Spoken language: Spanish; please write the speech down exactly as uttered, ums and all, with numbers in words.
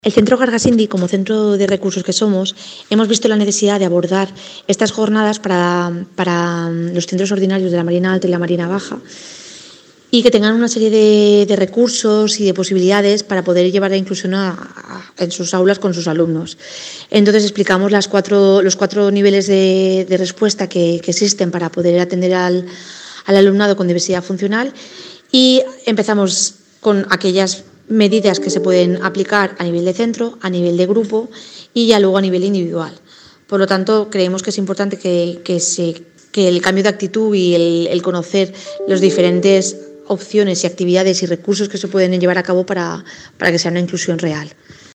El Centro Gargasindi, como centro de recursos que somos, hemos visto la necesidad de abordar estas jornadas para, para los centros ordinarios de la Marina Alta y la Marina Baja y que tengan una serie de, de recursos y de posibilidades para poder llevar la inclusión a, a, en sus aulas con sus alumnos. Entonces explicamos las cuatro, los cuatro niveles de, de respuesta que, que existen para poder atender al, al alumnado con diversidad funcional y empezamos con aquellas medidas que se pueden aplicar a nivel de centro, a nivel de grupo y ya luego a nivel individual. Por lo tanto, creemos que es importante que, que, se, que el cambio de actitud y el, el conocer las diferentes opciones y actividades y recursos que se pueden llevar a cabo para, para que sea una inclusión real.